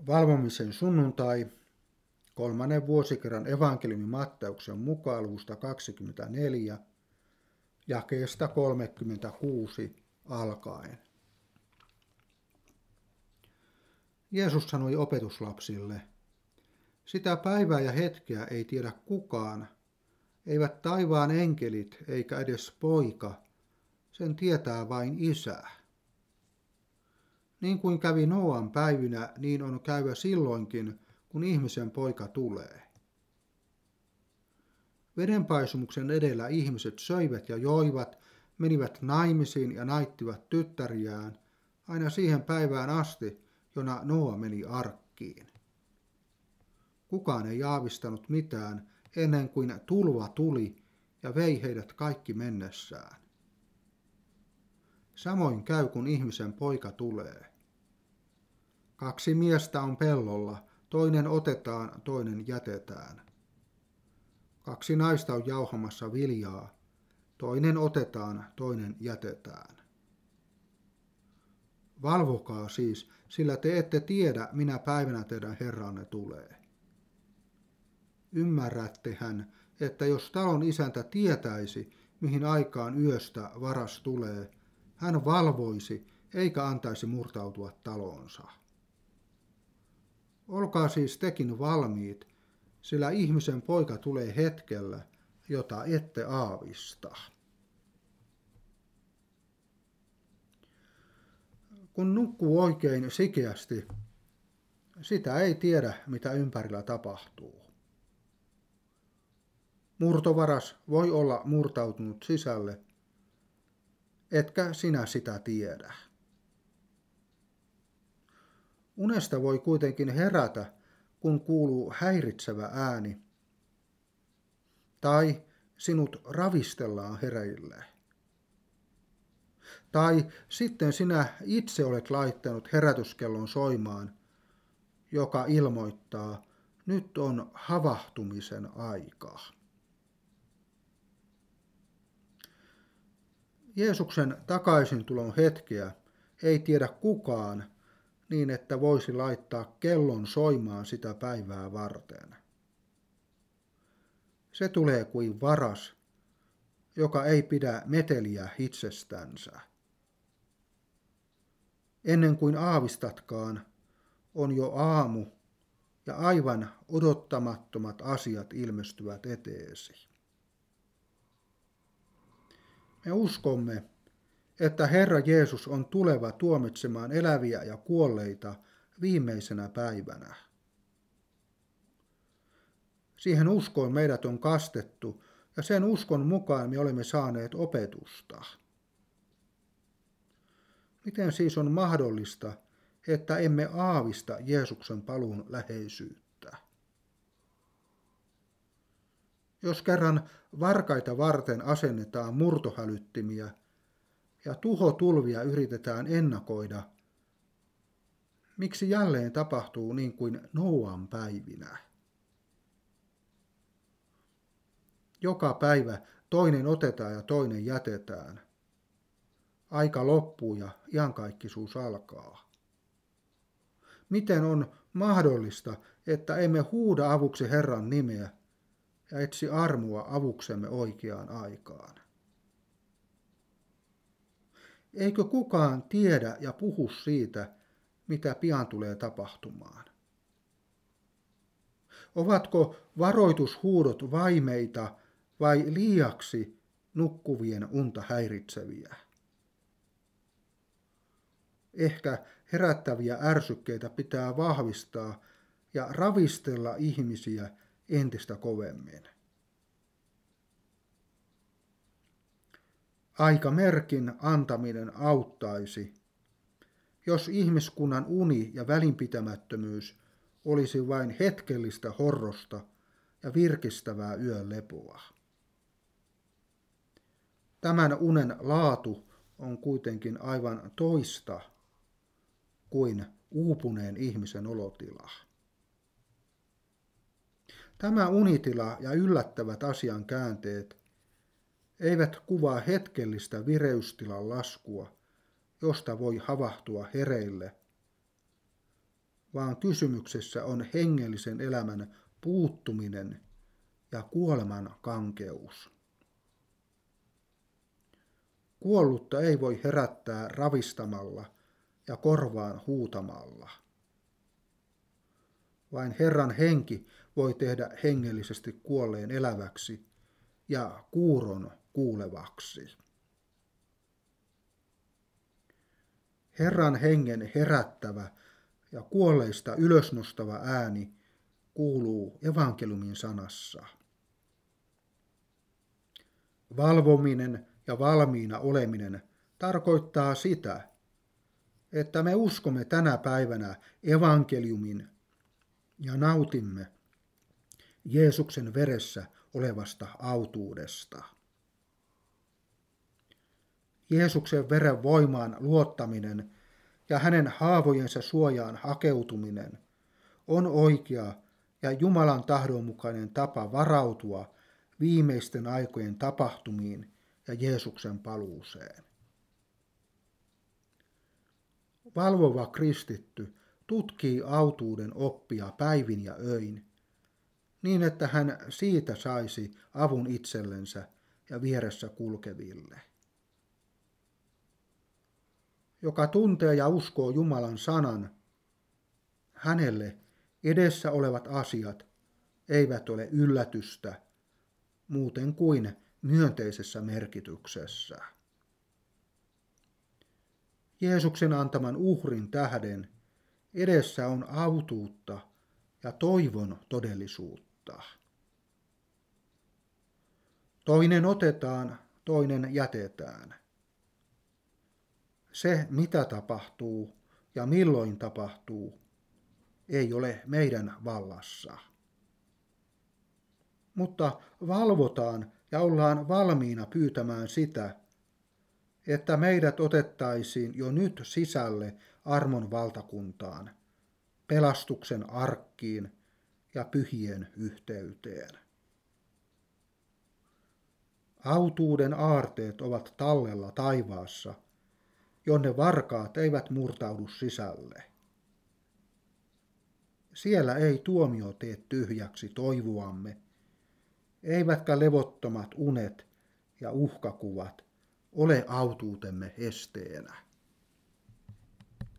Valvomisen sunnuntai, 3. vuosikerran evankeliumin Matteuksen mukaan luvusta 24, jakeesta 36 alkaen. Jeesus sanoi opetuslapsille, sitä päivää ja hetkeä ei tiedä kukaan, eivät taivaan enkelit eikä edes poika, sen tietää vain Isä. Niin kuin kävi Nooan päivinä, niin on käyvä silloinkin, kun ihmisen poika tulee. Vedenpaisumuksen edellä ihmiset söivät ja joivat, menivät naimisiin ja naittivat tyttäriään, aina siihen päivään asti, jona Nooa meni arkkiin. Kukaan ei aavistanut mitään ennen kuin tulva tuli ja vei heidät kaikki mennessään. Samoin käy, kun ihmisen poika tulee. 2 miestä on pellolla, toinen otetaan, toinen jätetään. 2 naista on jauhamassa viljaa, toinen otetaan, toinen jätetään. Valvokaa siis, sillä te ette tiedä, minä päivänä teidän Herranne tulee. Ymmärrättehän, että jos talon isäntä tietäisi, mihin aikaan yöstä varas tulee, hän valvoisi eikä antaisi murtautua taloonsa. Olkaa siis tekin valmiit, sillä ihmisen poika tulee hetkellä, jota ette aavista. Kun nukkuu oikein sikeästi, sitä ei tiedä, mitä ympärillä tapahtuu. Murtovaras voi olla murtautunut sisälle, etkä sinä sitä tiedä. Unesta voi kuitenkin herätä, kun kuuluu häiritsevä ääni, tai sinut ravistellaan hereille. Tai sitten sinä itse olet laittanut herätyskellon soimaan, joka ilmoittaa, nyt on havahtumisen aika. Jeesuksen takaisintulon hetkeä ei tiedä kukaan niin, että voisi laittaa kellon soimaan sitä päivää varten. Se tulee kuin varas, joka ei pidä meteliä itsestänsä. Ennen kuin aavistatkaan, on jo aamu ja aivan odottamattomat asiat ilmestyvät eteesi. Me uskomme, että Herra Jeesus on tuleva tuomitsemaan eläviä ja kuolleita viimeisenä päivänä. Siihen uskoon meidät on kastettu ja sen uskon mukaan me olemme saaneet opetusta. Miten siis on mahdollista, että emme aavista Jeesuksen paluun läheisyyttä? Jos kerran varkaita varten asennetaan murtohälyttimiä ja tuhotulvia yritetään ennakoida, miksi jälleen tapahtuu niin kuin Nooan päivinä? Joka päivä toinen otetaan ja toinen jätetään. Aika loppuu ja iankaikkisuus alkaa. Miten on mahdollista, että emme huuda avuksi Herran nimeä ja etsi armoa avuksemme oikeaan aikaan? Eikö kukaan tiedä ja puhu siitä, mitä pian tulee tapahtumaan? Ovatko varoitushuudot vaimeita vai liiaksi nukkuvien unta häiritseviä? Ehkä herättäviä ärsykkeitä pitää vahvistaa ja ravistella ihmisiä entistä kovemmin. Aikamerkin antaminen auttaisi, jos ihmiskunnan uni ja välinpitämättömyys olisi vain hetkellistä horrosta ja virkistävää yön lepoa. Tämän unen laatu on kuitenkin aivan toista kuin uupuneen ihmisen olotila. Tämä unitila ja yllättävät asian käänteet eivät kuvaa hetkellistä vireystilan laskua, josta voi havahtua hereille, vaan kysymyksessä on hengellisen elämän puuttuminen ja kuoleman kankeus. Kuollutta ei voi herättää ravistamalla ja korvaan huutamalla. Vain Herran henki voi tehdä hengellisesti kuolleen eläväksi ja kuuron kuulevaksi. Herran hengen herättävä ja kuolleista ylösnostava ääni kuuluu evankeliumin sanassa. Valvominen ja valmiina oleminen tarkoittaa sitä, että me uskomme tänä päivänä evankeliumin ja nautimme Jeesuksen veressä olevasta autuudesta. Jeesuksen veren voimaan luottaminen ja hänen haavojensa suojaan hakeutuminen on oikea ja Jumalan tahdon mukainen tapa varautua viimeisten aikojen tapahtumiin ja Jeesuksen paluuseen. Valvova kristitty tutkii autuuden oppia päivin ja öin, niin että hän siitä saisi avun itsellensä ja vieressä kulkeville. Joka tuntee ja uskoo Jumalan sanan, hänelle edessä olevat asiat eivät ole yllätystä muuten kuin myönteisessä merkityksessä. Jeesuksen antaman uhrin tähden edessä on autuutta ja toivon todellisuutta. Toinen otetaan, toinen jätetään. Se, mitä tapahtuu ja milloin tapahtuu, ei ole meidän vallassa. Mutta valvotaan ja ollaan valmiina pyytämään sitä, että meidät otettaisiin jo nyt sisälle armon valtakuntaan, pelastuksen arkkiin ja pyhien yhteyteen. Autuuden aarteet ovat tallella taivaassa, jonne varkaat eivät murtaudu sisälle. Siellä ei tuomio tee tyhjäksi toivoamme, eivätkä levottomat unet ja uhkakuvat ole autuutemme esteenä.